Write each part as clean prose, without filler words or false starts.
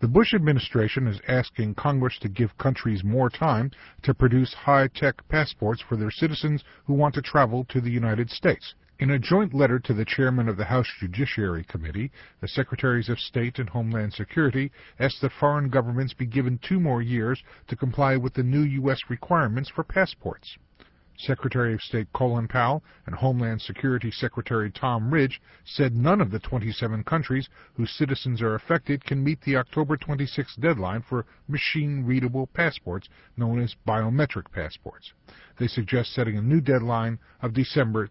The Bush administration is asking Congress to give countries more time to produce high-tech passports for their citizens who want to travel to the United States. In a joint letter to the chairman of the House Judiciary Committee, the Secretaries of State and Homeland Security asked that foreign governments be given 2 more years to comply with the new U.S. requirements for passports. Secretary of State Colin Powell and Homeland Security Secretary Tom Ridge said none of the 27 countries whose citizens are affected can meet the October 26 deadline for machine-readable passports known as biometric passports. They suggest setting a new deadline of December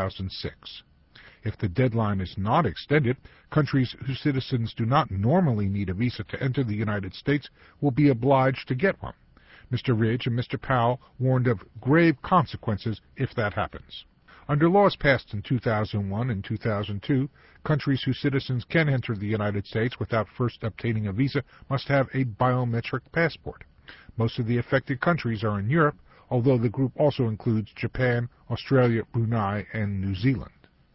2006. If the deadline is not extended, countries whose citizens do not normally need a visa to enter the United States will be obliged to get one. Mr. Ridge and Mr. Powell warned of grave consequences if that happens. Under laws passed in 2001 and 2002, countries whose citizens can enter the United States without first obtaining a visa must have a biometric passport. Most of the affected countries are in Europe, although the group also includes Japan, Australia, Brunei, and New Zealand.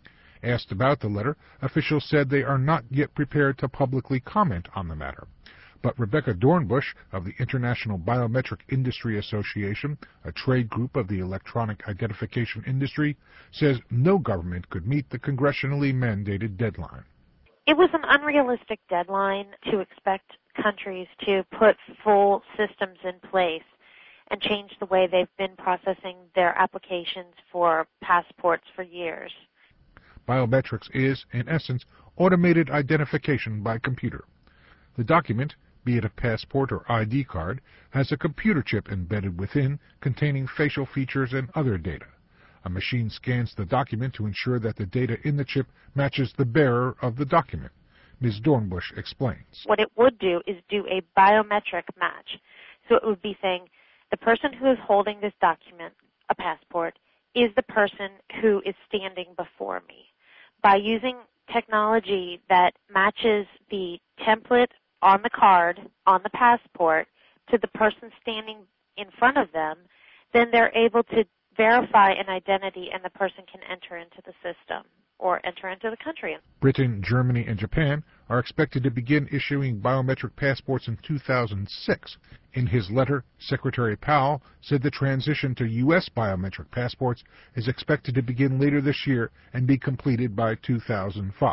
Asked about the letter, officials said they are not yet prepared to publicly comment on the matter. But Rebecca Dornbush of the International Biometric Industry Association, a trade group of the electronic identification industry, says no government could meet the congressionally mandated deadline. It was an unrealistic deadline to expect countries to put full systems in place and change the way they've been processing their applications for passports for years. Biometrics is, in essence, automated identification by computer. The document, be it a passport or ID card, has a computer chip embedded within containing facial features and other data. A machine scans the document to ensure that the data in the chip matches the bearer of the document. Ms. Dornbush explains. What it would do is do a biometric match. So it would be saying the person who is holding this document, a passport, is the person who is standing before me. By using technology that matches the template on the card, on the passport, to the person standing in front of them, then they're able to verify an identity and the person can enter into the system or enter into the country. Britain, Germany, and Japan are expected to begin issuing biometric passports in 2006. In his letter, Secretary Powell said the transition to U.S. biometric passports is expected to begin later this year and be completed by 2005.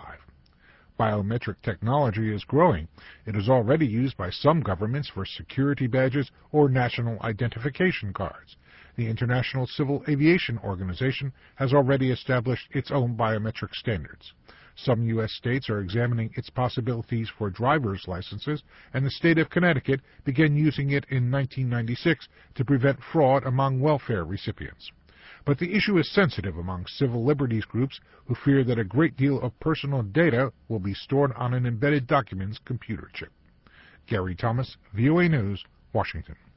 Biometric technology is growing. It is already used by some governments for security badges or national identification cards. The International Civil Aviation Organization has already established its own biometric standards. Some U.S. states are examining its possibilities for driver's licenses, and the state of Connecticut began using it in 1996 to prevent fraud among welfare recipients. But the issue is sensitive among civil liberties groups who fear that a great deal of personal data will be stored on an embedded document's computer chip. Gary Thomas, VOA News, Washington.